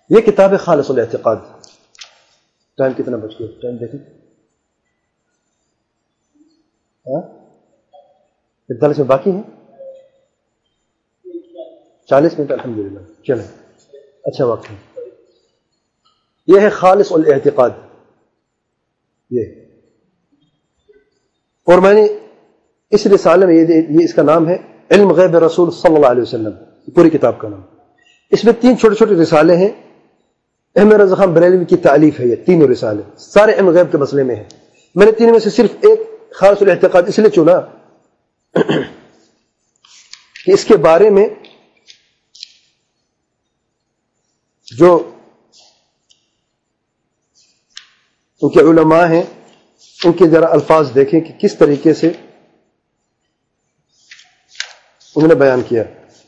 یہ کتاب ہے خالص الاعتقاد. ٹائم کتنا بچ گیا؟ ٹائم دیکھیں. 45 میں باقی ہیں. 40 منٹ الحمدللہ. چلیں اچھا وقت ہے. یہ ہے خالص الاعتقاد. یہ اور میں نے اس رسالے میں یہ اس کا نام ہے علم غیب رسول صلی اللہ علیہ وسلم. پوری کتاب کا نام. اس میں 3 چھوٹے چھوٹے رسالے ہیں. احمد رضا خان بریلوی کی تالیف ہے. یہ تینوں رسالے سارے علم غیب کے مسئلے میں ہیں. میں نے 3 میں سے صرف ایک خالص الاعتقاد اس لیے چنا کہ اس کے بارے میں جو ان کے علماء ہیں ان کے ذرا الفاظ دیکھیں کہ کس طریقے سے انہوں نے بیان کیا.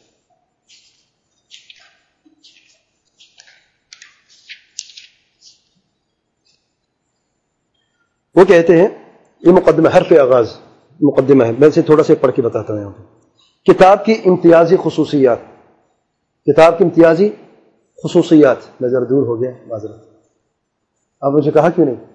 وہ کہتے ہیں یہ مقدمہ حرف آغاز مقدمہ ہے. میں اسے تھوڑا سا پڑھ کے بتاتا ہوں یہاں پہ. کتاب کی امتیازی خصوصیات. کتاب کی امتیازی خصوصیات. میں ذرا دور ہو گیا معذرت. آپ مجھے کہا کیوں نہیں؟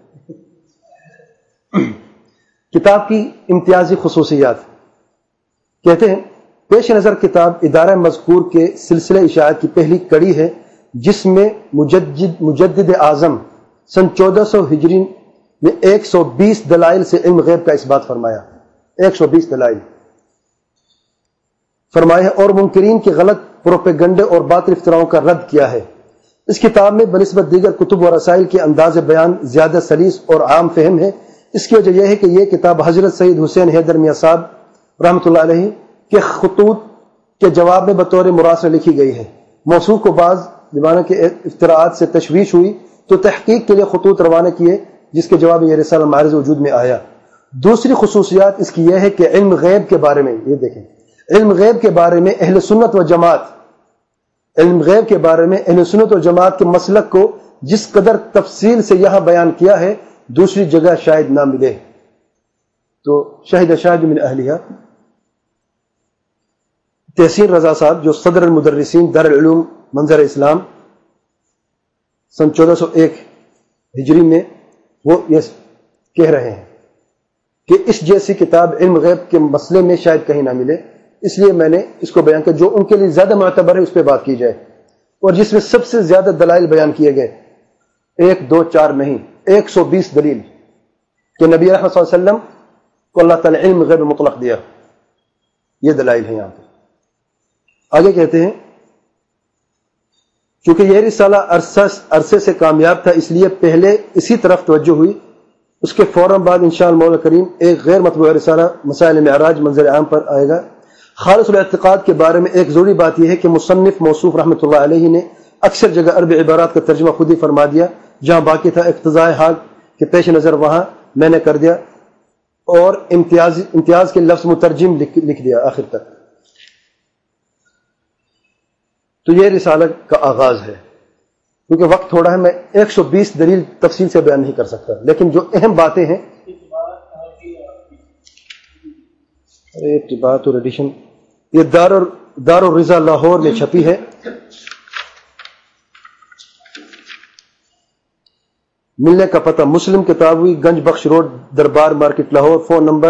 کتاب کی امتیازی خصوصیات کہتے ہیں پیش نظر کتاب ادارہ مذکور کے سلسلہ اشاعت کی پہلی کڑی ہے جس میں مجدد اعظم سن 1400 ہجری نے 120 دلائل سے علم غیب کا اس بات فرمایا. 120 دلائل فرمائے ہیں اور منکرین کے غلط پروپیگنڈے اور باطل افتراؤں کا رد کیا ہے. اس کتاب میں بنسبت دیگر کتب و رسائل کے انداز بیان زیادہ سلیس اور عام فہم ہے. اس کی وجہ یہ ہے کہ یہ کتاب حضرت سید حسین حیدر میاں صاحب رحمۃ اللہ علیہ کے خطوط کے جواب میں بطور مراسلہ لکھی گئی ہے. موصوف کو بعض زمانہ کے افتراءات سے تشویش ہوئی تو تحقیق کے لیے خطوط روانہ کیے جس کے جواب میں یہ رسالہ معرض وجود میں آیا. دوسری خصوصیات اس کی یہ ہے کہ علم غیب کے بارے میں یہ دیکھیں علم غیب کے بارے میں اہل سنت و جماعت علم غیب کے بارے میں اہل سنت و جماعت کے مسلک کو جس قدر تفصیل سے یہاں بیان کیا ہے دوسری جگہ شاید نہ ملے. تو شاہد شاہد من اہلیہ تحسین رضا صاحب جو صدر المدرسین دارالعلوم منظر اسلام سن 1401 ہجری میں وہ یہ کہہ رہے ہیں کہ اس جیسی کتاب علم غیب کے مسئلے میں شاید کہیں نہ ملے. اس لیے میں نے اس کو بیان کیا جو ان کے لیے زیادہ معتبر ہے اس پہ بات کی جائے اور جس میں سب سے زیادہ دلائل بیان کیے گئے 1 2 4 نہیں 120 دلیل کہ نبی رحمت صلی اللہ علیہ وسلم کو اللہ تعالی علم غیب مطلق دیا. یہ دلائل ہیں یہاں پہ. آگے کہتے ہیں چونکہ یہ رسالہ عرصے سے کامیاب تھا اس لیے پہلے اسی طرف توجہ ہوئی. اس کے فوراً بعد انشاءاللہ مولا کریم ایک غیر مطبوع رسالہ مسائل معراج منظر عام پر آئے گا. خالص الاعتقاد کے بارے میں ایک ضروری بات یہ ہے کہ مصنف موصوف رحمۃ اللہ علیہ نے اکثر جگہ عربی عبارات کا ترجمہ خود ہی فرما دیا. جہاں باقی تھا اقتضاء حق کے پیش نظر وہاں میں نے کر دیا اور امتیاز کے لفظ مترجم لکھ دیا آخر تک. تو یہ رسالہ کا آغاز ہے. کیونکہ وقت تھوڑا ہے میں 120 دلیل تفصیل سے بیان نہیں کر سکتا لیکن جو اہم باتیں ہیں بات اور ایڈیشن یہ دار الرضا لاہور میں چھپی ہے. ملنے کا پتہ مسلم کتابی گنج بخش روڈ دربار market Lahore. Phone number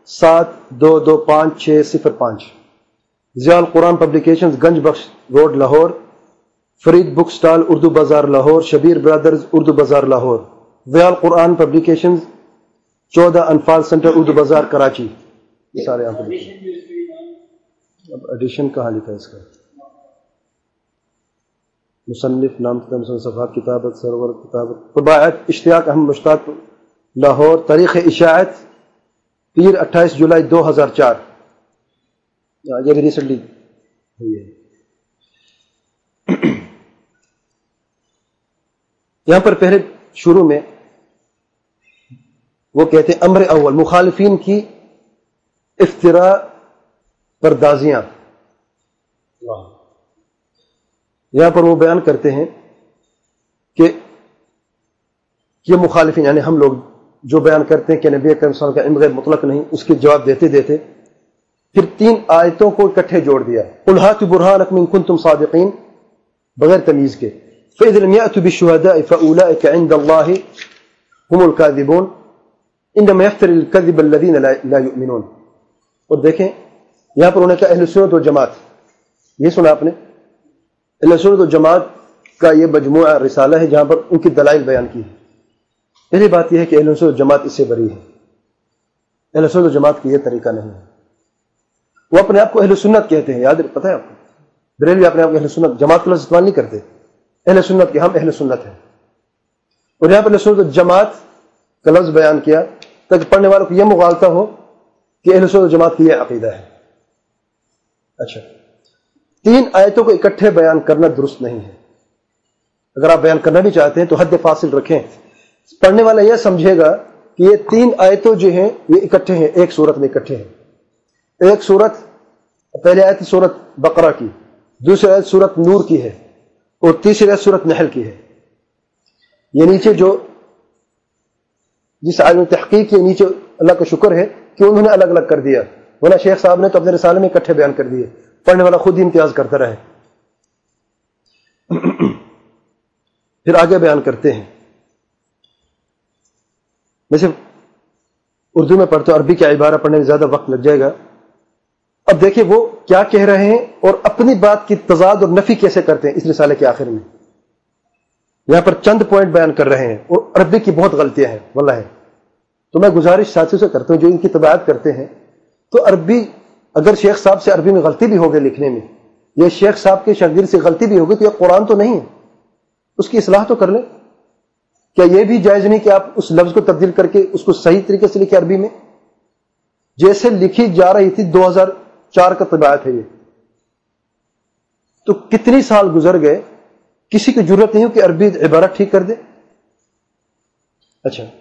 72256005. Zia ulQuran publications Ganj Bakhsh road Lahore. Farid book stall Urdu bazaar Lahore. Shabbir brothers Urdu bazaar Lahore. Zia ulQuran publications 14 انفال سینٹر اردو بازار کراچی. یہ سارے یہاں پر. اب ایڈیشن کہاں لکھا ہے اس کا؟ مصنف نام صفحات کتابت سرور کتابت طباعت اشتیاق احمد مشتاق لاہور. تاریخ اشاعت پیر 28 جولائی 2004. یہ بھی ریسنٹلی ہوئی ہے. یہاں پر پہلے شروع میں وہ کہتے ہیں امر اول مخالفین کی افتراء پردازیاں. یہاں پر وہ بیان کرتے ہیں کہ یہ مخالفین یعنی ہم لوگ جو بیان کرتے ہیں کہ نبی اکرم صلی اللہ علیہ وسلم کا علم غیب مطلق نہیں اس کے جواب دیتے دیتے پھر 3 آیتوں کو اکٹھے جوڑ دیا. قل ہاتوا برہانکم ان کنتم صادقین بغیر تمیز کے. فإذا لم يأتوا بالشهداء فأولئك عند الله هم الكاذبون إنما يفتري الكذب الذين لا يؤمنون. اور دیکھیں یہاں پر انہوں نے کہا اہل سنت و جماعت. یہ سنا آپ نے, اہل سنت و جماعت کا یہ مجموعہ رسالہ ہے جہاں پر ان کی دلائل بیان کی ہے. پہلی بات یہ ہے کہ اہل سنت و جماعت اس سے بری ہے. اہل سنت و جماعت کی یہ طریقہ نہیں ہے. وہ اپنے آپ کو اہل سنت کہتے ہیں, یاد پتہ ہے آپ کو, بریلوی اپنے آپ کو اہل سنت, جماعت کا لفظ استعمال نہیں کرتے, اہل سنت کے, ہم اہل سنت ہیں. اور یہاں پر اہل سنت و جماعت کا لفظ بیان کیا تاکہ پڑھنے والوں کو یہ مغالطہ ہو کہ اہل سنت و جماعت کی یہ عقیدہ ہے. اچھا, 3 آیتوں کو اکٹھے بیان کرنا درست نہیں ہے. اگر آپ بیان کرنا بھی چاہتے ہیں تو حد فاصل رکھیں. پڑھنے والا یہ سمجھے گا کہ یہ 3 آیتوں جو ہیں یہ اکٹھے ہیں, ایک سورت میں اکٹھے ہیں. ایک سورت, پہلی آیت سورت بقرہ کی, دوسری آیت سورت نور کی ہے, اور تیسری آیت سورت نحل کی ہے. یہ نیچے جو جس عالم تحقیق کے نیچے اللہ کا شکر ہے کہ انہوں نے الگ الگ کر دیا, ورنہ شیخ صاحب نے تو اپنے رسالے میں اکٹھے بیان کر دیے. پڑھنے والا خود ہی امتیاز کرتا رہے. پھر آگے بیان کرتے ہیں. میں صرف اردو میں پڑھتا ہوں, عربی کی عبارہ پڑھنے میں زیادہ وقت لگ جائے گا. اب دیکھیں وہ کیا کہہ رہے ہیں اور اپنی بات کی تضاد اور نفی کیسے کرتے ہیں اس رسالے کے آخر میں. یہاں پر چند پوائنٹ بیان کر رہے ہیں اور عربی کی بہت غلطیاں ہیں واللہ ہے. تو میں گزارش ساتھیوں سے کرتا ہوں جو ان کی تبعات کرتے ہیں, تو عربی اگر شیخ صاحب سے عربی میں غلطی بھی ہوگی لکھنے میں, یا شیخ صاحب کے شاگرد سے غلطی بھی ہوگی, تو یہ قرآن تو نہیں ہے, اس کی اصلاح تو کر لیں. کیا یہ بھی جائز نہیں کہ آپ اس لفظ کو تبدیل کر کے اس کو صحیح طریقے سے لکھیں عربی میں, جیسے لکھی جا رہی تھی 2004 کا طباعت ہے یہ. تو کتنی سال گزر گئے, کسی کی ضرورت نہیں ہو کہ عربی عبارت ٹھیک کر دے. اچھا,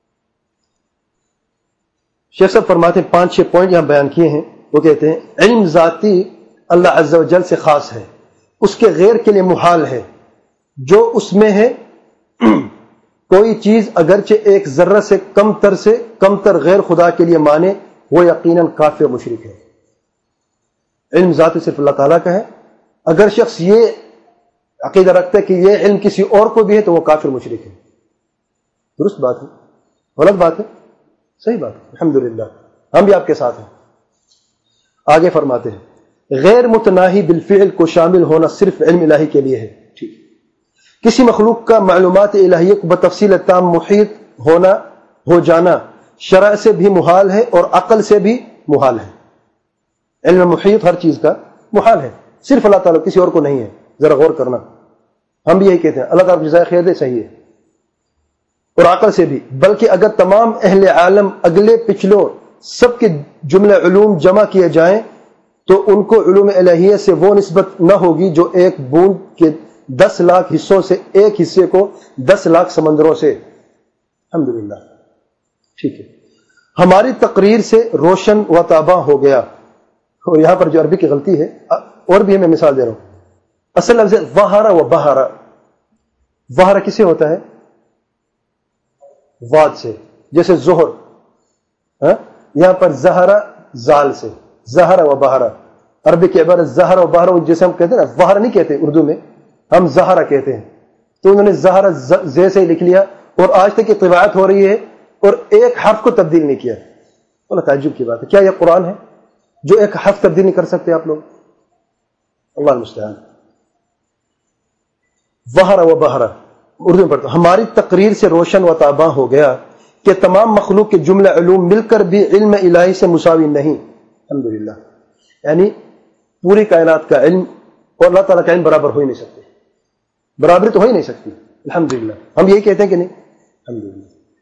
شیخ صاحب فرماتے ہیں 5-6 پوائنٹ یہاں بیان کیے ہیں. وہ کہتے ہیں علم ذاتی اللہ عز و جل سے خاص ہے, اس کے غیر کے لیے محال ہے. جو اس میں ہے کوئی چیز اگرچہ ایک ذرہ سے کم تر غیر خدا کے لیے مانے, وہ یقیناً کافر و مشرک ہے. علم ذاتی صرف اللہ تعالیٰ کا ہے. اگر شخص یہ عقیدہ رکھتا ہے کہ یہ علم کسی اور کو بھی ہے تو وہ کافر مشرک ہے. درست بات ہے, غلط بات ہے, صحیح بات ہے, الحمدللہ ہم بھی آپ کے ساتھ ہیں. آگے فرماتے ہیں غیر متناہی بالفعل کو شامل ہونا صرف علم الہی کے لیے ہے. ٹھیک, کسی مخلوق کا معلومات الہیہ کو بتفصیل تام محیط ہو جانا شرع سے بھی محال ہے اور عقل سے بھی محال ہے. علم محیط ہر چیز کا محال ہے, صرف اللہ تعالیٰ, کسی اور کو نہیں ہے. ذرا غور کرنا, ہم بھی یہی کہتے ہیں اللہ تعالیٰ جزائے خیر دے, صحیح ہے, اور عقل سے بھی. بلکہ اگر تمام اہل عالم اگلے پچھلوں سب کے جملے علوم جمع کیے جائیں تو ان کو علوم الہیہ سے وہ نسبت نہ ہوگی جو ایک بوند کے 10 لاکھ حصوں سے ایک حصے کو 10 لاکھ سمندروں سے. الحمدللہ ٹھیک ہے. ہماری تقریر سے روشن و تاباں ہو گیا. اور یہاں پر جو عربی کی غلطی ہے, اور بھی ہے, میں مثال دے رہا ہوں. اصل لفظ ظہر و بہر. ظہر کسے ہوتا ہے؟ واد سے, جیسے ظہر, یہاں پر زہرا زال سے, زہر و بہر. عربی کی عبارت زہر و بہر, جیسے ہم کہتے ہیں نا, وہر نہیں کہتے اردو میں, ہم زہرا کہتے ہیں. تو انہوں نے زہرا زے سے لکھ لیا, اور آج تک یہ طباعت ہو رہی ہے اور ایک حرف کو تبدیل نہیں کیا. بڑا تعجب کی بات ہے. کیا یہ قرآن ہے جو ایک حرف تبدیل نہیں کر سکتے آپ لوگ؟ اللہ المستعان. وہر و بہر اردو میں پڑھتا ہوں. ہماری تقریر سے روشن و تاباں ہو گیا کہ تمام مخلوق کے جملہ علوم مل کر بھی علم الہی سے مساوی نہیں. الحمدللہ, یعنی پوری کائنات کا علم اور اللہ تعالیٰ کا علم برابر ہو ہی نہیں سکتے, برابری تو ہو ہی نہیں سکتی. الحمدللہ ہم یہی کہتے ہیں کہ نہیں, الحمدللہ.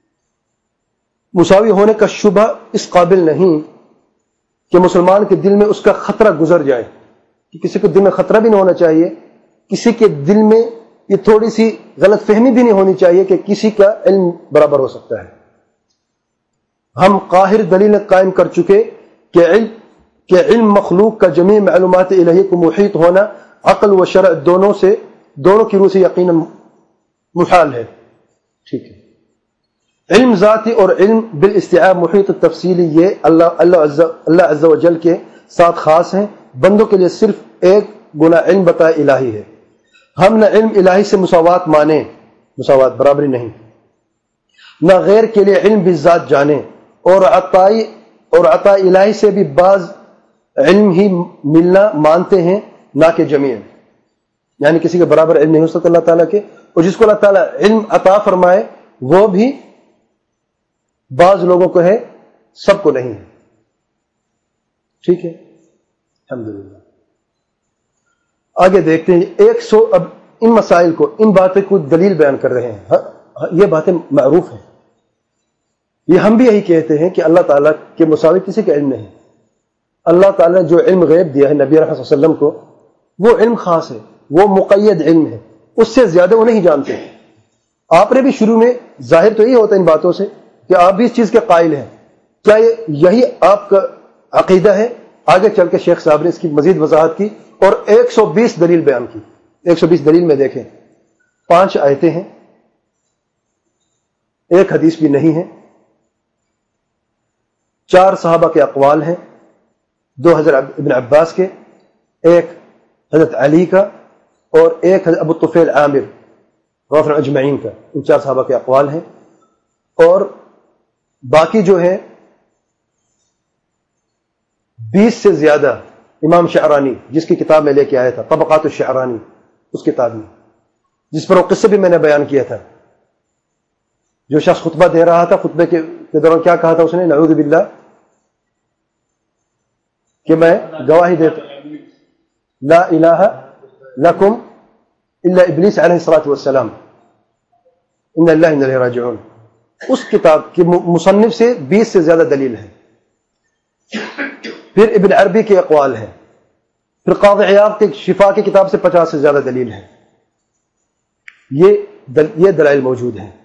مساوی ہونے کا شبہ اس قابل نہیں کہ مسلمان کے دل میں اس کا خطرہ گزر جائے, کہ کسی کے دل میں خطرہ بھی نہیں ہونا چاہیے, کسی کے دل میں یہ تھوڑی سی غلط فہمی بھی نہیں ہونی چاہیے کہ کسی کا علم برابر ہو سکتا ہے. ہم قاہر دلیل قائم کر چکے کہ علم مخلوق کا جمیع معلومات الہی کو محیط ہونا عقل و شرع دونوں کی روح سے یقیناً محال ہے. ٹھیک ہے. علم ذاتی اور علم بالاستیعاب محیط تفصیلی یہ اللہ عز و جل کے ساتھ خاص ہیں. بندوں کے لیے صرف ایک گنا علم بتا الہی ہے. ہم نہ علم الہی سے مساوات مانیں، مساوات برابری نہیں، نہ غیر کے لیے علم بالذات جانیں، اور عطا الہی سے بھی بعض علم ہی ملنا مانتے ہیں، نہ کہ جمیع، یعنی کسی کے برابر علم نہیں ہو سکتا اللہ تعالیٰ کے، اور جس کو اللہ تعالیٰ علم عطا فرمائے وہ بھی بعض لوگوں کو ہے، سب کو نہیں ہے. ٹھیک ہے، الحمدللہ. آگے دیکھتے ہیں. اب ان مسائل کو، ان باتیں کو دلیل بیان کر رہے ہیں. یہ باتیں معروف ہیں، یہ ہم بھی یہی کہتے ہیں کہ اللہ تعالیٰ کے مساوی کسی کا علم نہیں. اللہ تعالیٰ نے جو علم غیب دیا ہے نبی رحمت صلی اللہ علیہ وسلم کو، وہ علم خاص ہے، وہ مقید علم ہے، اس سے زیادہ وہ نہیں جانتے. آپ نے بھی شروع میں ظاہر تو یہی ہوتا ہے ان باتوں سے کہ آپ بھی اس چیز کے قائل ہیں. کیا یہی آپ کا عقیدہ ہے؟ آگے چل کے شیخ صاحب نے اس کی مزید وضاحت کی اور 120 دلیل بیان کی. 120 دلیل میں دیکھیں، 5 آیتیں ہیں، 1 حدیث بھی نہیں ہے، 4 صحابہ کے اقوال ہیں، 2 حضرت ابن عباس کے، 1 حضرت علی کا، اور 1 حضرت ابو طفیل عامر غفر اجمعین کا. ان 4 صحابہ کے اقوال ہیں. اور باقی جو ہے 20 سے زیادہ امام شعرانی، جس کی کتاب میں لے کے آیا تھا طبقات الشعرانی، اس کتاب میں، جس پر وہ قصہ بھی میں نے بیان کیا تھا. جو شخص خطبہ دے رہا تھا، خطبے کے دوران کیا کہا تھا اس نے؟ نعوذ باللہ کہ میں گواہی دیتا لا الہ لکم الا ابلیس علیہ الصلوۃ والسلام ان اللہ ان الیہ راجعون. اس کتاب کے مصنف سے 20 سے زیادہ دلیل ہے. پھر ابن عربی کے اقوال ہیں، پھر قاضی عیاض کے شفا کی کتاب سے 50 سے زیادہ دلیل ہے. یہ دلائل موجود ہیں.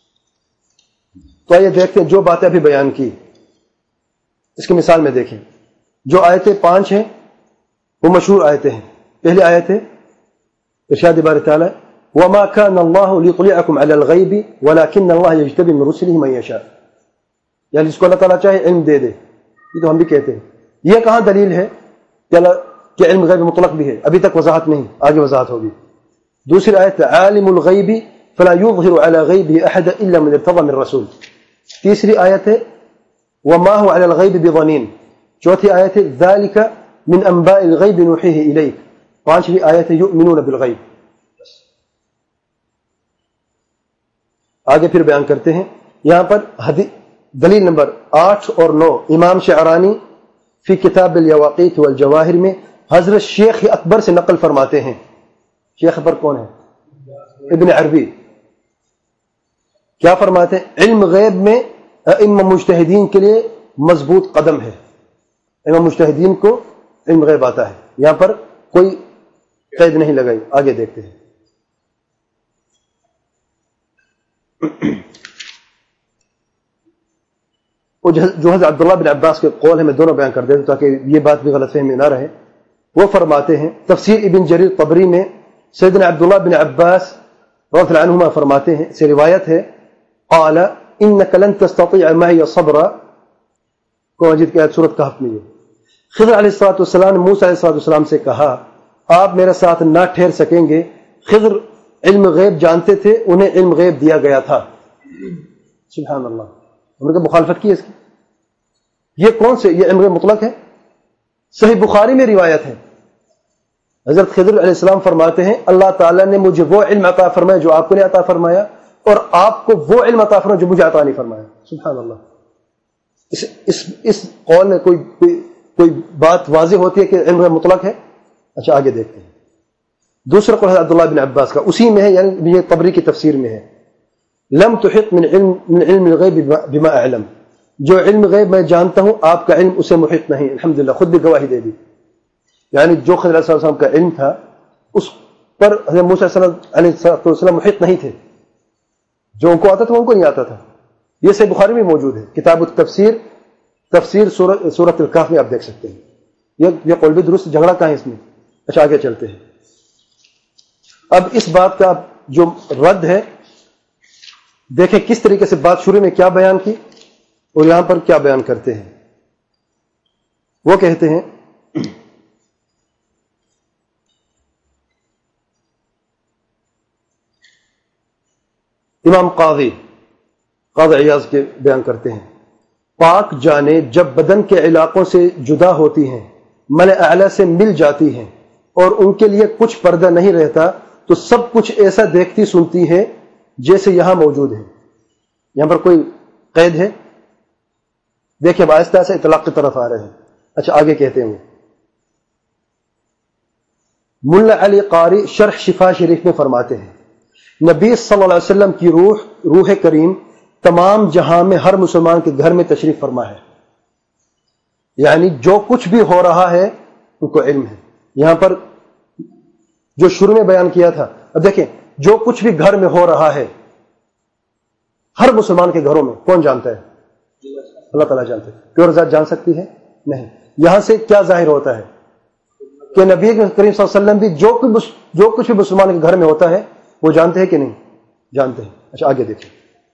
تو آئیے دیکھتے ہیں جو باتیں ابھی بیان کی، اس کی مثال میں دیکھیں. جو آیتیں 5 ہیں وہ مشہور آیتیں ہیں. پہلی آیت ہے ارشاد باری تعالی وما كان الله ليطلعكم على الغيب ولكن الله يجتبي من رسله من يشاء، یعنی جس کو اللہ تعالیٰ چاہے علم دے دے. یہ تو ہم بھی کہتے ہیں. یہ کہاں دلیل ہے کہ علم غیب مطلق بھی ہے؟ ابھی تک وضاحت نہیں، آگے وضاحت ہوگی. دوسری آیت عالم الغیب فلا يظهر على غیبه احد الا من ارتضى من رسول. تیسری آیت ہے وما هو على الغیب بضنین. چوتھی آیت ہے ذلك من انباء الغیب نوحیه الیک. پانچویں آیت ہے یؤمنون بالغیب. آگے پھر بیان کرتے ہیں. یہاں پر دلیل نمبر 8 اور 9 امام شعرانی فی کتاب الیواقیت والجواہر میں حضرت شیخ اکبر سے نقل فرماتے ہیں. شیخ اکبر کون ہے؟ ابن عربی. کیا فرماتے ہیں؟ علم غیب میں ائمہ مجتہدین کے لیے مضبوط قدم ہے. ائمہ مجتہدین کو علم غیب آتا ہے. یہاں پر کوئی قید نہیں لگائی. آگے دیکھتے ہیں. جو حضرت عبداللہ بن عباس کے قول ہے میں دونوں بیان کر دیتا ہوں تاکہ یہ بات بھی غلط فہمی نہ رہے. وہ فرماتے ہیں تفسیر ابن جریر طبری میں سیدنا عبداللہ بن عباس رضی اللہ عنہما فرماتے ہیں، سے روایت ہے قال انک لن تستطيع معي صبرا. کو مجید کی آیت سورۃ کہف میں. خضر علیہ السلام نے موسیٰ علیہ السلام سے کہا آپ میرے ساتھ نہ ٹھہر سکیں گے. خضر علم غیب جانتے تھے، انہیں علم غیب دیا گیا تھا. سبحان اللہ. ہم نے مخالفت کی اس کی. یہ کون سے؟ یہ علم غیب مطلق ہے. صحیح بخاری میں روایت ہے حضرت خضر علیہ السلام فرماتے ہیں اللہ تعالیٰ نے مجھے وہ علم عطا فرمایا جو آپ کو نہیں عطا فرمایا، اور آپ کو وہ علم عطا فرمایا جو مجھے عطا نہیں فرمایا. سبحان اللہ. اس قول میں کوئی بات واضح ہوتی ہے کہ علم غیب مطلق ہے. اچھا آگے دیکھتے ہیں. دوسرا قول حضرت عبداللہ بن عباس کا اسی میں ہے، یعنی یہ طبری کی تفسیر میں ہے. لم تحط من علم الغیب بما اعلم. جو علم غیب میں جانتا ہوں آپ کا علم اسے محیط نہیں. الحمدللہ خود بھی گواہی دے دی. یعنی جو خضر علیہ السلام کا علم تھا اس پر حضرت موسیٰ علیہ السلام محیط نہیں تھے. جو ان کو آتا تھا وہ ان کو نہیں آتا تھا. یہ صحیح بخاری میں موجود ہے کتاب التفسیر، تفسیر سورۃ الکہف میں آپ دیکھ سکتے ہیں. یہ قول بھی درست. جھگڑا کہاں ہے اس میں؟ اچھا آگے چلتے ہیں. اب اس بات کا جو رد ہے دیکھیں کس طریقے سے بات شروع میں کیا بیان کی اور یہاں پر کیا بیان کرتے ہیں. وہ کہتے ہیں امام قاضی عیاض کے بیان کرتے ہیں، پاک جانے جب بدن کے علاقوں سے جدا ہوتی ہیں، ملأ اعلی سے مل جاتی ہیں اور ان کے لیے کچھ پردہ نہیں رہتا تو سب کچھ ایسا دیکھتی سنتی ہے جیسے یہاں موجود ہے۔ یہاں پر کوئی قید ہے؟ دیکھیں آہستہ سے اطلاق کی طرف آ رہے ہیں۔ اچھا آگے کہتے ہیں، ملا علی قاری شرح شفا شریف میں فرماتے ہیں، نبی صلی اللہ علیہ وسلم کی روح کریم تمام جہاں میں ہر مسلمان کے گھر میں تشریف فرما ہے، یعنی جو کچھ بھی ہو رہا ہے ان کو علم ہے۔ یہاں پر جو شروع میں بیان کیا تھا، اب دیکھیں جو کچھ بھی گھر میں ہو رہا ہے ہر مسلمان کے گھروں میں کون جانتا ہے؟ اللہ تعالیٰ جانتے ہیں۔ پیور ذات جان سکتی ہے؟ نہیں۔ یہاں سے کیا ظاہر ہوتا ہے کہ نبی کریم صلی اللہ علیہ وسلم بھی جو کچھ بھی مسلمان کے گھر میں ہوتا ہے وہ جانتے ہیں کہ نہیں؟ جانتے ہیں۔ اچھا آگے دیکھیں،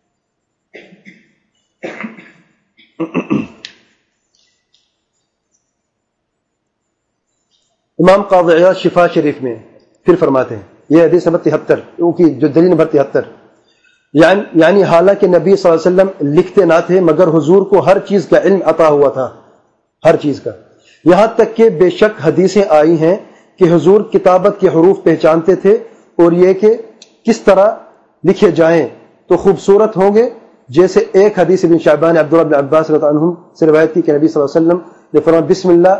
امام قاضی عیاض شفا شریف میں پھر فرماتے ہیں، یہ حدیث نمبر 73 کی جو دلیل نمبر 73، یعنی حالانکہ نبی صلی اللہ علیہ وسلم لکھتے نہ تھے مگر حضور کو ہر چیز کا علم عطا ہوا تھا، ہر چیز کا، یہاں تک کہ بے شک حدیثیں آئی ہیں کہ حضور کتابت کے حروف پہچانتے تھے اور یہ کہ کس طرح لکھے جائیں تو خوبصورت ہوں گے، جیسے ایک حدیث ابن شعبان عبداللہ بن عباس رضی اللہ عنہ سے روایت کی کہ نبی صلی اللہ علیہ وسلم نے فرمایا بسم اللہ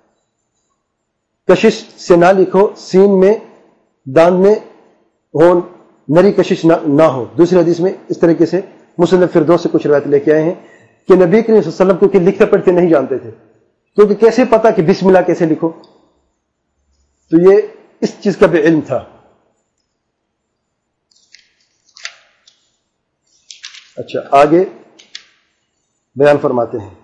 کشش سے نہ لکھو، سین میں داند میں ہو، نری کشش نہ ہو۔ دوسری حدیث میں اس طریقے سے مسند فردوس سے کچھ روایت لے کے آئے ہیں کہ نبی کریم صلی اللہ علیہ وسلم کیونکہ لکھتے پڑھتے نہیں جانتے تھے، کیونکہ کیسے پتا کہ بسم اللہ کیسے لکھو، تو یہ اس چیز کا بھی علم تھا۔ اچھا آگے بیان فرماتے ہیں،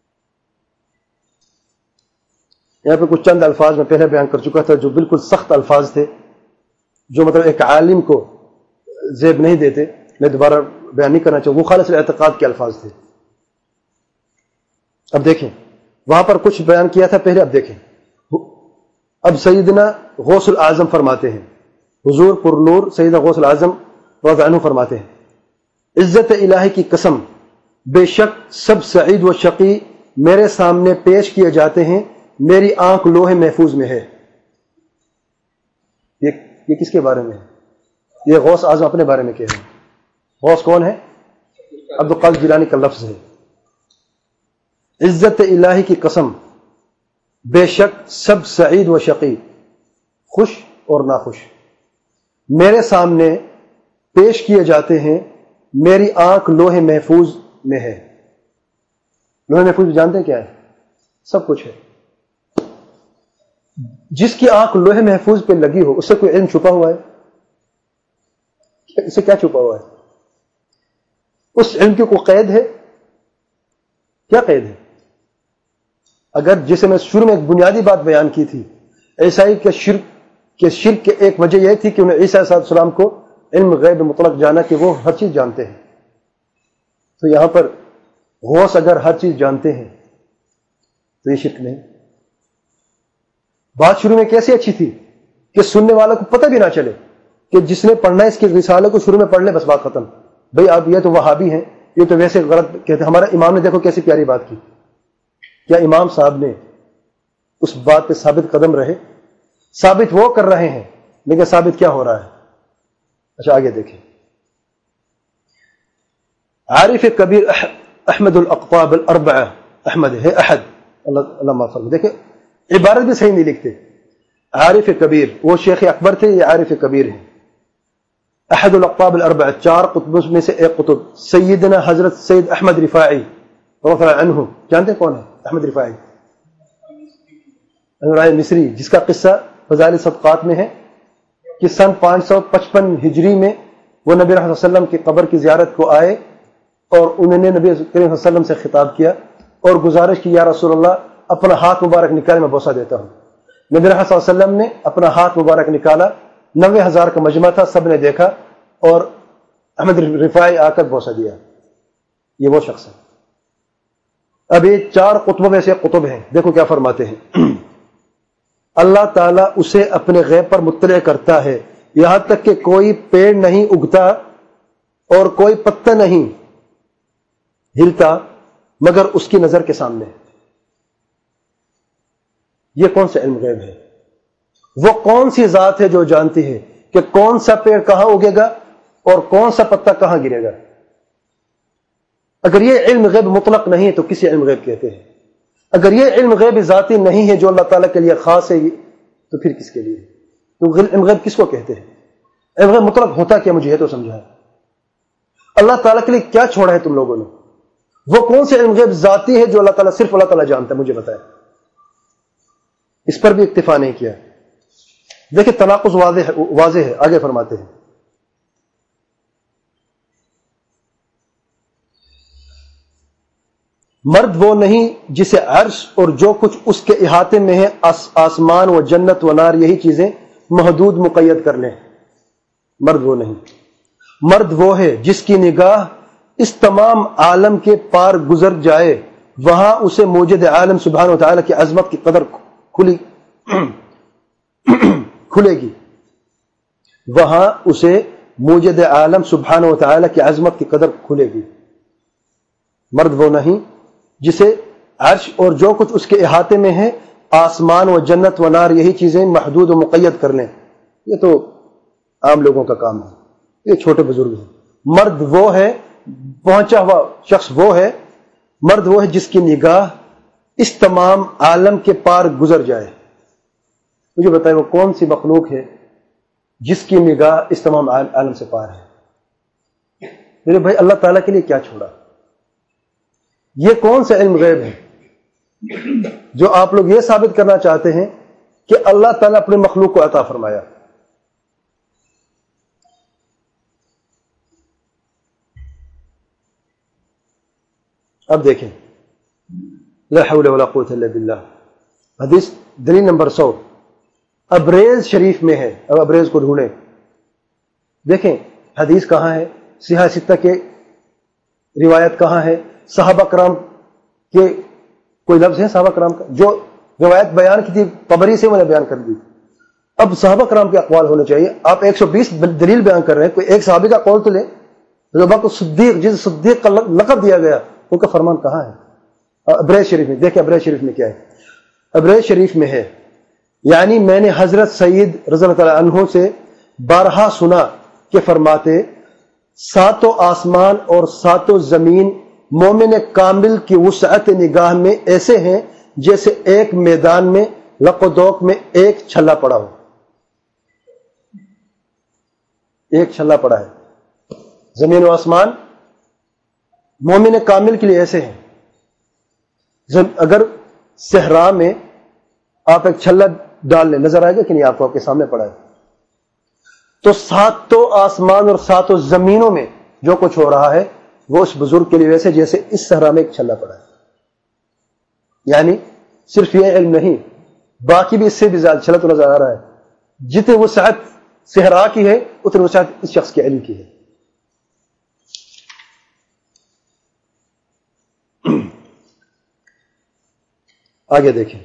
یہاں پہ کچھ چند الفاظ میں پہلے بیان کر چکا تھا جو بالکل سخت الفاظ تھے، جو مطلب ایک عالم کو زیب نہیں دیتے، میں دوبارہ بیان نہیں کرنا چاہوں، وہ خالص الاعتقاد کے الفاظ تھے۔ اب دیکھیں وہاں پر کچھ بیان کیا تھا پہلے، اب دیکھیں اب سیدنا غوث الاعظم فرماتے ہیں، حضور پر نور سیدنا غوث الاعظم رضی اللہ عنہ فرماتے ہیں، عزت الہی کی قسم بے شک سب سعید و شقی میرے سامنے پیش کیے جاتے ہیں، میری آنکھ لوح محفوظ میں ہے۔ یہ کس کے بارے میں ہے؟ یہ غوث اعظم اپنے بارے میں کہہ رہے ہیں۔ غوث کون ہے؟ عبد القادر جیلانی کا لفظ ہے۔ عزت الہی کی قسم بے شک سب سعید و شقی، خوش اور ناخوش میرے سامنے پیش کیے جاتے ہیں، میری آنکھ لوح محفوظ میں ہے۔ لوح محفوظ جانتے ہیں کیا ہے؟ سب کچھ ہے۔ جس کی آنکھ لوح محفوظ پہ لگی ہو اس سے کوئی علم چھپا ہوا ہے؟ اسے کیا چھپا ہوا ہے؟ اس علم کی کوئی قید ہے؟ کیا قید ہے؟ اگر جسے میں شروع میں ایک بنیادی بات بیان کی تھی، عیسائی کے شرک کے ایک وجہ یہ تھی کہ انہیں عیسیٰ علیہ السلام کو علم غیب مطلق جانا کہ وہ ہر چیز جانتے ہیں، تو یہاں پر غوث اگر ہر چیز جانتے ہیں تو یہ شرک نہیں۔ بات شروع میں کیسے اچھی تھی کہ سننے والوں کو پتہ بھی نہ چلے کہ جس نے پڑھنا ہے اس کے رسالے کو شروع میں پڑھ لے، بس بات ختم۔ بھئی آپ یہ تو وہابی ہیں، یہ تو ویسے غلط کہتے ہیں۔ ہمارا امام نے دیکھو کیسی پیاری بات کی، کیا امام صاحب نے اس بات پہ ثابت قدم رہے؟ ثابت وہ کر رہے ہیں لیکن ثابت کیا ہو رہا ہے؟ اچھا آگے دیکھیں، عارف کبیر احمد الاقطاب الاربعہ، احمد ہے احد، اللہ معاف فرمائے۔ دیکھیں عبارت بھی صحیح نہیں لکھتے، عارف کبیر، وہ شیخ اکبر تھے، یہ عارف کبیر ہیں۔ احد الاقطاب الاربعہ، چار قطبوں میں سے ایک قطب، سیدنا حضرت سید احمد رفاعی رضی اللہ عنہ، جانتے کون ہے احمد رفاعی؟ مصری، جس کا قصہ فضائل صدقات میں ہے کہ سن 555 ہجری میں وہ نبی صلی اللہ علیہ وسلم کی قبر کی زیارت کو آئے اور انہوں نے نبی کریم صلی اللہ علیہ وسلم سے خطاب کیا اور گزارش کی، یا رسول اللہ اپنا ہاتھ مبارک نکالے میں بوسہ دیتا ہوں۔ نبی صلی اللہ علیہ وسلم نے اپنا ہاتھ مبارک نکالا، 90,000 کا مجمع تھا، سب نے دیکھا اور احمد رفاعی آ کر بوسہ دیا۔ یہ وہ شخص ہے۔ اب یہ چار قطبوں میں سے قطب ہیں، دیکھو کیا فرماتے ہیں، اللہ تعالیٰ اسے اپنے غیب پر مطلع کرتا ہے، یہاں تک کہ کوئی پیڑ نہیں اگتا اور کوئی پتہ نہیں ہلتا مگر اس کی نظر کے سامنے. یہ کون سا علم غیب ہے؟ وہ کون سی ذات ہے جو جانتی ہے کہ کون سا پیڑ کہاں اگے گا اور کون سا پتا کہاں گرے گا؟ اگر یہ علم غیب مطلق نہیں ہے تو کسی علم غیب کہتے ہیں؟ اگر یہ علم غیب ذاتی نہیں ہے جو اللہ تعالیٰ کے لیے خاص ہے تو پھر کس کے لیے؟ تو علم غیب کس کو کہتے ہیں؟ علم غیب مطلق ہوتا کیا؟ مجھے یہ تو سمجھا. اللہ تعالیٰ کے لیے کیا چھوڑا ہے تم لوگوں نے؟ وہ کون سے علم غیب ذاتی ہے جو اللہ تعالیٰ صرف اللہ تعالیٰ جانتا ہے؟ مجھے بتائیں. اس پر بھی اکتفا نہیں کیا. دیکھیں تناقض واضح ہے. آگے فرماتے ہیں مرد وہ نہیں جسے عرش اور جو کچھ اس کے احاطے میں ہے آسمان و جنت و نار یہی چیزیں محدود مقید کر لیں. مرد وہ نہیں. مرد وہ ہے جس کی نگاہ اس تمام عالم کے پار گزر جائے. وہاں اسے موجد عالم سبحانہ و تعالیٰ کی عظمت کی قدر کھلے گی. وہاں اسے موجد عالم سبحانہ و تعالیٰ کی عظمت کی قدر کھلے گی. مرد وہ نہیں جسے عرش اور جو کچھ اس کے احاطے میں ہے آسمان و جنت و نار یہی چیزیں محدود و مقید کر لیں. یہ تو عام لوگوں کا کام ہے. یہ چھوٹے بزرگ ہیں. مرد وہ ہے، پہنچا ہوا شخص وہ ہے، مرد وہ ہے جس کی نگاہ اس تمام عالم کے پار گزر جائے. مجھے بتائیں وہ کون سی مخلوق ہے جس کی نگاہ اس تمام عالم سے پار ہے؟ میرے بھائی اللہ تعالیٰ کے لیے کیا چھوڑا؟ یہ کون سا علم غیب ہے جو آپ لوگ یہ ثابت کرنا چاہتے ہیں کہ اللہ تعالیٰ اپنے مخلوق کو عطا فرمایا؟ اب دیکھیں لا حول ولا قوت الا باللہ. حدیث دلیل نمبر 100 ابریز شریف میں ہے. اب ابریز کو ڈھونڈیں. دیکھیں حدیث کہاں ہے؟ صحیح ستہ کے روایت کہاں ہے؟ صحابہ کرام کے کوئی لفظ ہے صحابہ کرام کا؟ جو روایت بیان کی تھی طبری سے میں نے بیان کر دی. اب صحابہ کرام کے اقوال ہونے چاہیے. آپ 120 دلیل بیان کر رہے ہیں، کوئی ایک صحابی کا قول تو لیں. رضی کو صدیق، جس صدیق کا لقب دیا گیا، ان کا فرمان کہاں ہے؟ ابریز شریف میں. دیکھیں ابریز شریف میں کیا ہے. ابریز شریف میں ہے یعنی میں نے حضرت سید رضی اللہ تعالیٰ عنہ سے بارہا سنا کہ فرماتے ساتوں آسمان اور ساتوں زمین مومن کامل کی وسعت نگاہ میں ایسے ہیں جیسے ایک میدان میں لق و دوق میں ایک چھلا پڑا ہو. ایک چھلا پڑا ہے. زمین و آسمان مومن کامل کے لیے ایسے ہیں. اگر صحرا میں آپ ایک چھلا ڈال لیں، نظر آئے گا کہ نہیں؟ آپ کے سامنے پڑا ہے. تو ساتوں آسمان اور ساتوں زمینوں میں جو کچھ ہو رہا ہے وہ اس بزرگ کے لیے ویسے جیسے اس صحرا میں ایک چھلا پڑا ہے. یعنی صرف یہ علم نہیں، باقی بھی اس سے بھی زیادہ چھلا تو نظر آ رہا ہے. جتنی وسعت صحرا کی ہے اتنی وسعت اس شخص کے علم کی ہے. آگے دیکھیں.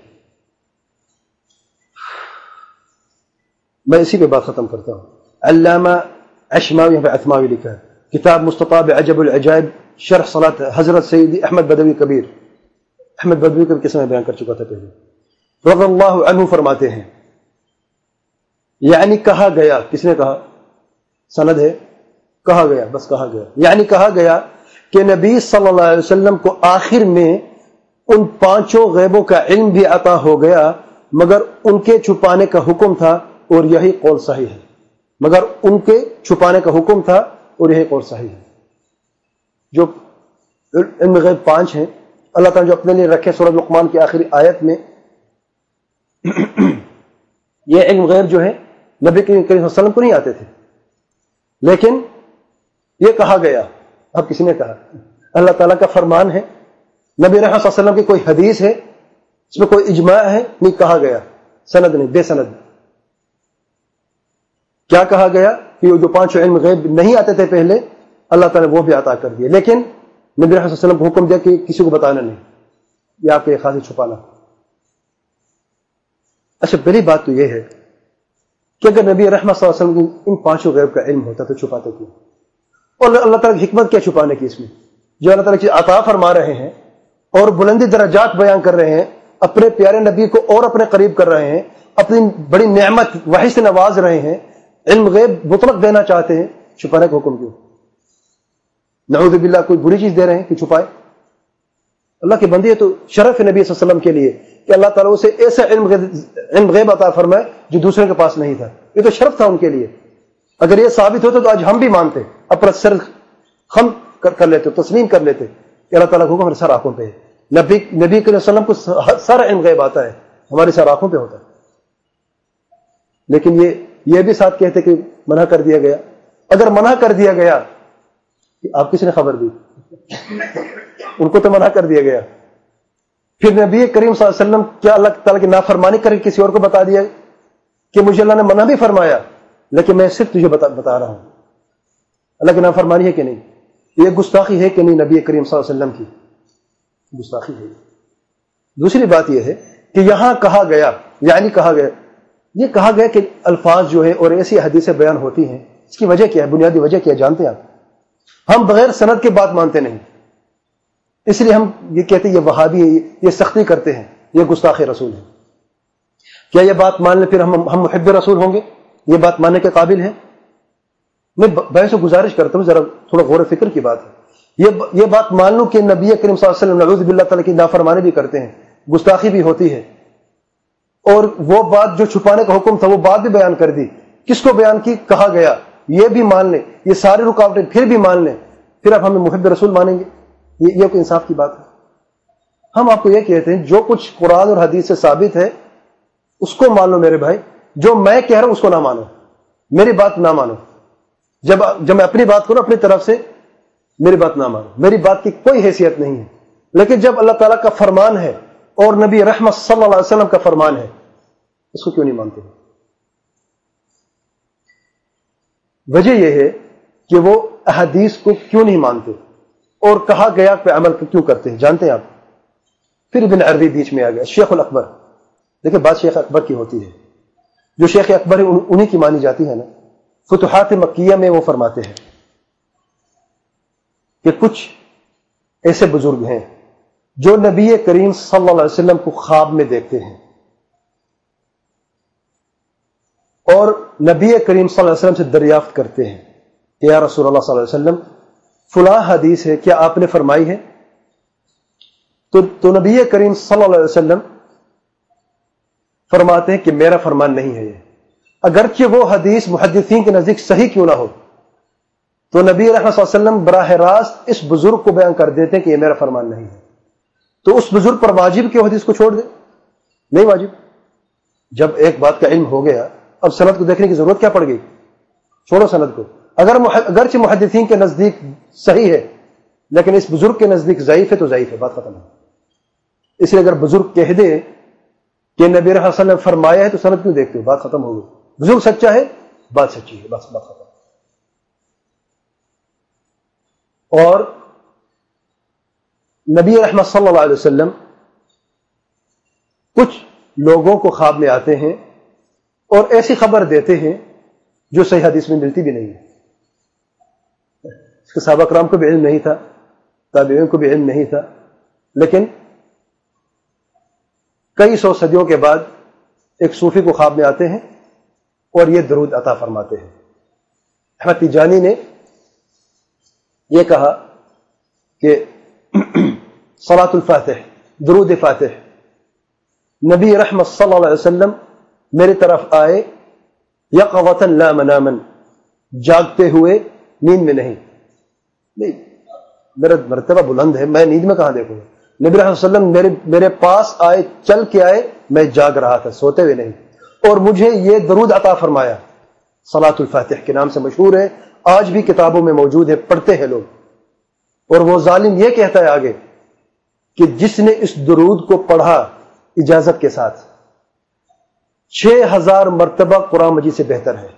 میں اسی پہ بات ختم کرتا ہوں. علامہ اشماوی پہ اتماوی لکھا ہے کتاب مستطاب عجب العجائب شرح صلاۃ حضرت سیدی احمد بدوی کبیر. احمد بدوی کبیر کس میں بیان کر چکا تھا پہلے. رضی اللہ عنہ فرماتے ہیں یعنی کہا گیا. کس نے کہا؟ سند ہے. کہا گیا، بس کہا گیا. یعنی کہا گیا کہ نبی صلی اللہ علیہ وسلم کو آخر میں ان پانچوں غیبوں کا علم بھی عطا ہو گیا مگر ان کے چھپانے کا حکم تھا اور یہی قول صحیح ہے. مگر ان کے چھپانے کا حکم تھا اور یہی قول صحیح ہے. جو علم غیب 5 ہیں اللہ تعالیٰ جو اپنے لیے رکھے سورۃ لقمان کی آخری آیت میں یہ علم غیب جو ہے نبی کریم صلی اللہ علیہ وسلم کو نہیں آتے تھے، لیکن یہ کہا گیا. اب کسی نے کہا اللہ تعالیٰ کا فرمان ہے، نبی رحمت صلی اللہ علیہ وسلم کی کوئی حدیث ہے، اس میں کوئی اجماع ہے؟ نہیں. کہا گیا، سند نہیں، بے سند. کیا کہا گیا کہ جو 5 علم غیب نہیں آتے تھے پہلے اللہ تعالیٰ نے وہ بھی عطا کر دیے، لیکن نبی رحمت صلی اللہ علیہ وسلم کو حکم دیا کہ کسی کو بتانا نہیں، یا آپ کے خاصی چھپانا. اچھا پہلی بات تو یہ ہے کہ اگر نبی رحمت صلی اللہ علیہ وسلم کو ان 5 غیب کا علم ہوتا تو چھپاتے کیوں؟ اور اللہ تعالیٰ کی حکمت کیا چھپانے کی اس میں؟ جو اللہ تعالیٰ کی عطا فرما رہے ہیں اور بلندی درجات بیان کر رہے ہیں، اپنے پیارے نبی کو اور اپنے قریب کر رہے ہیں، اپنی بڑی نعمت وحی سے نواز رہے ہیں، علم غیب مطلق دینا چاہتے ہیں، چھپانے کا حکم کیوں؟ نعوذ باللہ کوئی بری چیز دے رہے ہیں کہ چھپائے؟ اللہ کے بندے تو شرف ہے نبی صلی اللہ علیہ وسلم کے لیے کہ اللہ تعالیٰ اسے ایسا علم غیب عطا فرمائے جو دوسرے کے پاس نہیں تھا. یہ تو شرف تھا ان کے لیے. اگر یہ ثابت ہوتا تو آج ہم بھی مانتے، اپنا سر خم کر لیتے، تسلیم کر لیتے کہ اللہ تعالیٰ کو ہمارے سر آنکھوں پہ ہے. نبی صلی اللہ علیہ وسلم کو سارا علم غیب آتا ہے، ہمارے سر آنکھوں پہ ہوتا ہے. لیکن یہ بھی ساتھ کہتے کہ منع کر دیا گیا. اگر منع کر دیا گیا کہ آپ کس نے خبر دی؟ ان کو تو منع کر دیا گیا. پھر نبی کریم صلی اللہ علیہ وسلم کیا اللہ تعالیٰ کی نافرمانی کر کے کسی اور کو بتا دیا کہ مجھے اللہ نے منع بھی فرمایا لیکن میں صرف تجھے بتا رہا ہوں؟ اللہ کی نافرمانی ہے کہ نہیں؟ یہ گستاخی ہے کہ نہیں نبی کریم صلی اللہ علیہ وسلم کی؟ گستاخی ہے. دوسری بات یہ ہے کہ یہاں کہا گیا، یعنی کہا گیا، یہ کہا گیا کہ الفاظ جو ہے اور ایسی حدیثیں بیان ہوتی ہیں، اس کی وجہ کیا ہے؟ بنیادی وجہ کیا ہے جانتے ہیں آپ؟ ہم بغیر سند کے بات مانتے نہیں، اس لیے ہم یہ کہتے ہیں یہ وہابی ہے، یہ سختی کرتے ہیں، یہ گستاخ رسول ہے. کیا یہ بات مان لیں پھر ہم محب رسول ہوں گے؟ یہ بات ماننے کے قابل ہے؟ میں بھائی سے گزارش کرتا ہوں ذرا تھوڑا غور و فکر کی بات ہے. یہ بات مان لوں کہ نبی کریم صلی اللہ علیہ وسلم نعوذ باللہ تعالیٰ کی نافرمانی بھی کرتے ہیں، گستاخی بھی ہوتی ہے، اور وہ بات جو چھپانے کا حکم تھا وہ بات بھی بیان کر دی. کس کو بیان کی؟ کہا گیا. یہ بھی مان لیں، یہ ساری رکاوٹیں پھر بھی مان لیں، پھر آپ ہمیں محب رسول مانیں گے؟ یہ کوئی انصاف کی بات ہے؟ ہم آپ کو یہ کہتے ہیں جو کچھ قرآن اور حدیث سے ثابت ہے اس کو مان لو میرے بھائی، جو میں کہہ رہا ہوں اس کو نہ مانو، میری بات نہ مانو. جب میں اپنی بات کروں اپنی طرف سے، میری بات نہ مانو، میری بات کی کوئی حیثیت نہیں ہے. لیکن جب اللہ تعالیٰ کا فرمان ہے اور نبی رحمت صلی اللہ علیہ وسلم کا فرمان ہے، اس کو کیوں نہیں مانتے؟ وجہ یہ ہے کہ وہ احادیث کو کیوں نہیں مانتے اور کہا گیا پہ عمل کیوں کرتے ہیں جانتے ہیں آپ؟ پھر ابن عربی بیچ میں آ گیا، شیخ الاکبر. دیکھیں بات شیخ اکبر کی ہوتی ہے، جو شیخ اکبر ہے انہی کی مانی جاتی ہے نا. فتوحات مکیہ میں وہ فرماتے ہیں کہ کچھ ایسے بزرگ ہیں جو نبی کریم صلی اللہ علیہ وسلم کو خواب میں دیکھتے ہیں اور نبی کریم صلی اللہ علیہ وسلم سے دریافت کرتے ہیں کہ یا رسول اللہ صلی اللہ علیہ وسلم فلاں حدیث ہے، کیا آپ نے فرمائی ہے؟ تو نبی کریم صلی اللہ علیہ وسلم فرماتے ہیں کہ میرا فرمان نہیں ہے یہ. اگرچہ وہ حدیث محدثین کے نزدیک صحیح کیوں نہ ہو تو نبی رحمت صلی اللہ علیہ وسلم براہ راست اس بزرگ کو بیان کر دیتے ہیں کہ یہ میرا فرمان نہیں ہے. تو اس بزرگ پر واجب کہ حدیث کو چھوڑ دے؟ نہیں واجب. جب ایک بات کا علم ہو گیا اب سند کو دیکھنے کی ضرورت کیا پڑ گئی؟ چھوڑو سند کو. اگرچہ محدثین کے نزدیک صحیح ہے لیکن اس بزرگ کے نزدیک ضعیف ہے تو ضعیف ہے، بات ختم ہے. اس لیے اگر بزرگ کہہ دے کہ نبی رحمت صلی اللہ علیہ وسلم نے فرمایا ہے تو سند کیوں دیکھتے ہو؟ بات ختم ہو گئی. بزرگ سچا ہے، بات سچی ہے، بس بات ختم. اور نبی رحمت صلی اللہ علیہ وسلم کچھ لوگوں کو خواب میں آتے ہیں اور ایسی خبر دیتے ہیں جو صحیح حدیث میں ملتی بھی نہیں ہے. اس کے صحابہ کرام کو بھی علم نہیں تھا، تابعین کو بھی علم نہیں تھا، لیکن کئی سو صدیوں کے بعد ایک صوفی کو خواب میں آتے ہیں اور یہ درود عطا فرماتے ہیں. احمد تیجانی نے یہ کہا کہ صلاۃ الفاتح، درود فاتح، نبی رحمت صلی اللہ علیہ وسلم میری طرف آئے یقظۃ لا مناما، جاگتے ہوئے نیند میں نہیں. میرا مرتبہ بلند ہے، میں نیند میں کہاں دیکھوں گا؟ نبی رحمت صلی اللہ علیہ وسلم میرے پاس آئے، چل کے آئے، میں جاگ رہا تھا، سوتے ہوئے نہیں، اور مجھے یہ درود عطا فرمایا. صلاۃ الفاتح کے نام سے مشہور ہے، آج بھی کتابوں میں موجود ہے، پڑھتے ہیں لوگ. اور وہ ظالم یہ کہتا ہے آگے کہ جس نے اس درود کو پڑھا اجازت کے ساتھ 6000 مرتبہ قرآن مجید سے بہتر ہے.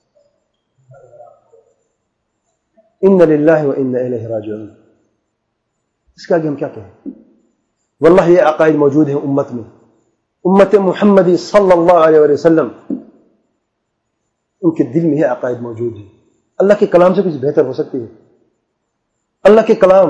ان للہ و انا الیہ راجعون. اس کے آگے ہم کیا کہیں؟ واللہ یہ عقائد موجود ہیں امت میں، امت محمدی صلی اللہ علیہ وسلم، ان کے دل میں یہ عقائد موجود ہیں. اللہ کے کلام سے کچھ بہتر ہو سکتی ہے؟ اللہ کے کلام،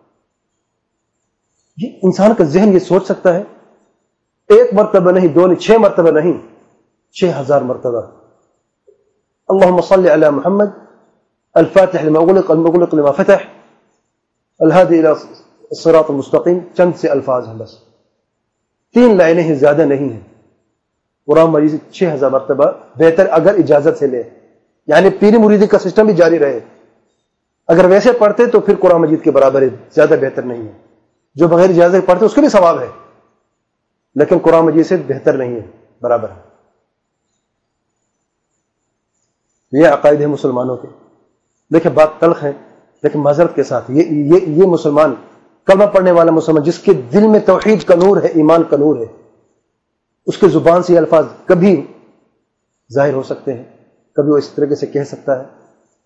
یہ انسان کا ذہن یہ سوچ سکتا ہے؟ ایک مرتبہ نہیں، دو نہیں، 6 مرتبہ نہیں، 6000 مرتبہ اللهم صل على محمد الفاتح لما أغلق المغلق لما فتح الهادي إلى الصراط المستقیم، چند سے الفاظ ہیں، بس 3 لائنیں ہیں، زیادہ نہیں ہیں۔ قرآن مجید 6000 مرتبہ بہتر اگر اجازت سے لے، یعنی پیری مریدی کا سسٹم بھی جاری رہے۔ اگر ویسے پڑھتے تو پھر قرآن مجید کے برابر ہے، زیادہ بہتر نہیں ہے۔ جو بغیر اجازت پڑھتے اس کو بھی ثواب ہے، لیکن قرآن مجید سے بہتر نہیں ہے، برابر ہے۔ یہ عقائد ہے مسلمانوں کے۔ دیکھیں بات تلخ ہے لیکن معذرت کے ساتھ، یہ مسلمان، کلمہ پڑھنے والا مسلمان جس کے دل میں توحید کا نور ہے، ایمان کا نور ہے، اس کے زبان سے یہ الفاظ کبھی ظاہر ہو سکتے ہیں، کبھی وہ اس طریقے سے کہہ سکتا ہے۔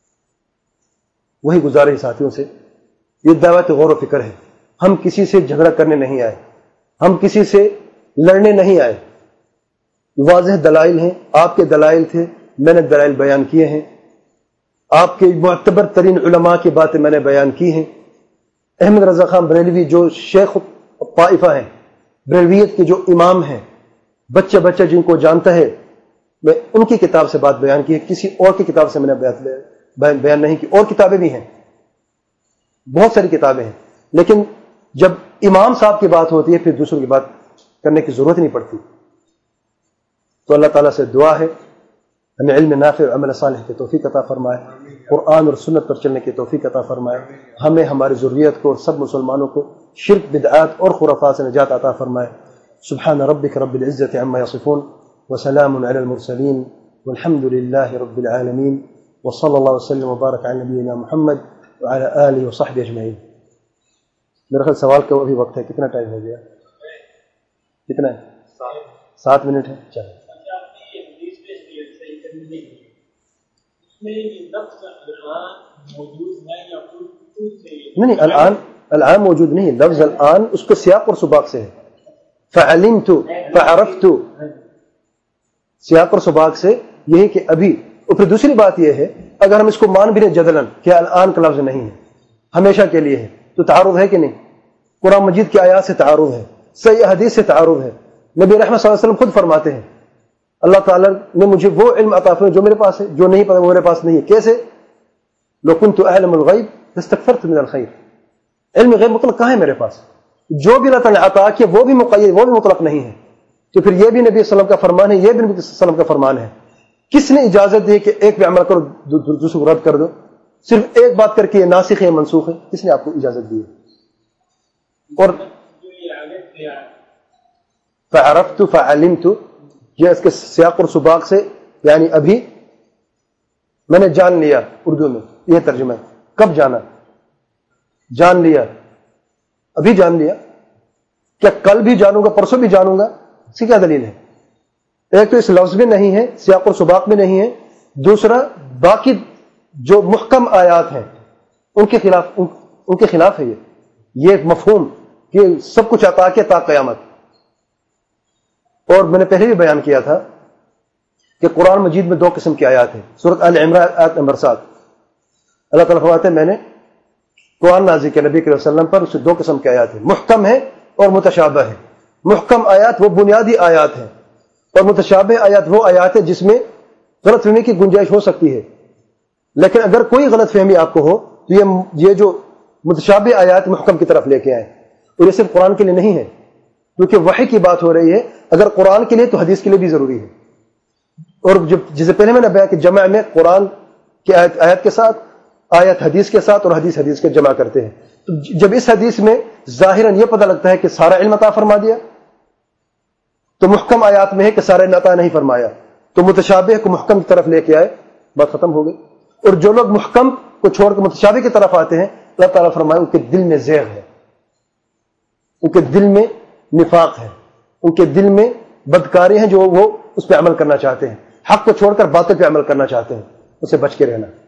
وہی گزارے ساتھیوں سے، یہ دعوت غور و فکر ہے۔ ہم کسی سے جھگڑا کرنے نہیں آئے، ہم کسی سے لڑنے نہیں آئے۔ واضح دلائل ہیں، آپ کے دلائل تھے، میں نے دلائل بیان کیے ہیں، آپ کے معتبر ترین علماء کی باتیں میں نے بیان کی ہیں۔ احمد رضا خان بریلوی جو شیخ طائفہ ہیں، بریلویت کے جو امام ہیں، بچہ جن کو جانتا ہے، میں ان کی کتاب سے بات بیان کی ہے، کسی اور کی کتاب سے میں نے بیان نہیں کی۔ اور کتابیں بھی ہیں، بہت ساری کتابیں ہیں، لیکن جب امام صاحب کی بات ہوتی ہے پھر دوسروں کی بات کرنے کی ضرورت نہیں پڑتی۔ تو اللہ تعالیٰ سے دعا ہے ہمیں علم نافع اور عمل صالح کی توفیق عطا فرمائے، قرآن اور سنت پر چلنے کی توفیق عطا فرمائے، ہمیں ہماری ذریت کو اور سب مسلمانوں کو شرک، بدعات اور خرافات سے نجات عطا فرمائے۔ سبحان ربک رب العزة عما یصفون وسلام علی المرسلین والحمد للہ رب العالمین وصلی اللہ وسلم وبارک علی نبینا محمد وعلی آلہ وصحبہ اجمعین۔ میرا خیال سوال کا ابھی وقت ہے، کتنا ٹائم ہو گیا؟ کتنا ہے؟ 7 منٹ ہے، چلیں۔ نہیں، الآن موجود نہیں، لفظ الآن اس کو سیاق اور سباق سے ہے۔ فعلمت، فعرفت، سیاق اور سباق سے یہ ہے کہ ابھی۔ اور پھر دوسری بات یہ ہے اگر ہم اس کو مان بھی لیں جدلاً کہ الآن کا لفظ نہیں ہے، ہمیشہ کے لیے ہے، تو تعارض ہے کہ نہیں؟ قرآن مجید کی آیات سے تعارض ہے، صحیح حدیث سے تعارض ہے۔ نبی رحمت صلی اللہ علیہ وسلم خود فرماتے ہیں اللہ تعالیٰ نے مجھے وہ علم عطا فرمایا جو میرے پاس ہے، جو نہیں پتا وہ میرے پاس نہیں ہے۔ کیسے؟ لو كنت اعلم الغیب لاستكثرت من الخیر۔ علم غیب مطلق کہاں ہے میرے پاس؟ جو بھی اللہ تعالیٰ نے عطا کیا وہ بھی مقید، وہ بھی مطلق نہیں ہے۔ تو پھر یہ بھی نبی صلی اللہ علیہ وسلم کا فرمان ہے، یہ بھی نبی صلی اللہ علیہ وسلم کا فرمان ہے۔ کس نے اجازت دی کہ ایک پہ عمل کرو دوسرے کو رد کر دو؟ صرف ایک بات کر کے یہ ناسخ ہے منسوخ ہے، کس نے آپ کو اجازت دی ہے؟ اور فعرفت، فعلمت، یہ اس کے سیاق اور سباق سے، یعنی ابھی میں نے جان لیا، اردو میں یہ ترجمہ ہے۔ کب جانا؟ جان لیا، ابھی جان لیا۔ کیا کل بھی جانوں گا، پرسوں بھی جانوں گا؟ اس کی کیا دلیل ہے؟ ایک تو اس لفظ میں نہیں ہے، سیاق اور سباق میں نہیں ہے، دوسرا باقی جو محکم آیات ہیں ان کے خلاف ہے یہ مفہوم کہ سب کچھ عطا کیا تا قیامت۔ اور میں نے پہلے بھی بیان کیا تھا کہ قرآن مجید میں 2 قسم کی آیات ہیں۔ سورۃ آل عمران آیت نمبر 7، اللہ تعالیٰ فرماتے ہیں میں نے قرآن نازل کیا نبی صلی اللہ علیہ وسلم پر، اس سے 2 قسم کی آیات ہیں، محکم ہے اور متشابہ ہے۔ محکم آیات وہ بنیادی آیات ہیں، اور متشابہ آیات وہ آیات ہیں جس میں غلط فہمی کی گنجائش ہو سکتی ہے۔ لیکن اگر کوئی غلط فہمی آپ کو ہو تو یہ جو متشابہ آیات محکم کی طرف لے کے آئیں، اور یہ صرف قرآن کے لیے نہیں ہے کیونکہ وحی کی بات ہو رہی ہے، اگر قرآن کے لیے تو حدیث کے لیے بھی ضروری ہے۔ اور جسے پہلے میں نے بیان کہ جمع میں قرآن کی آیت کے ساتھ، آیت حدیث کے ساتھ، اور حدیث کے جمع کرتے ہیں۔ تو جب اس حدیث میں ظاہراً یہ پتہ لگتا ہے کہ سارا علم عطا فرما دیا، تو محکم آیات میں ہے کہ سارا علم عطا نہیں فرمایا، تو متشابہ کو محکم کی طرف لے کے آئے، بات ختم ہو گئی۔ اور جو لوگ محکم کو چھوڑ کے متشابہ کی طرف آتے ہیں، اللہ تعالیٰ فرمائے ان کے دل میں زیغ ہے، ان کے دل میں نفاق ہے، ان کے دل میں بدکاری ہیں جو وہ اس پہ عمل کرنا چاہتے ہیں، حق کو چھوڑ کر باطل پہ عمل کرنا چاہتے ہیں، اسے بچ کے رہنا۔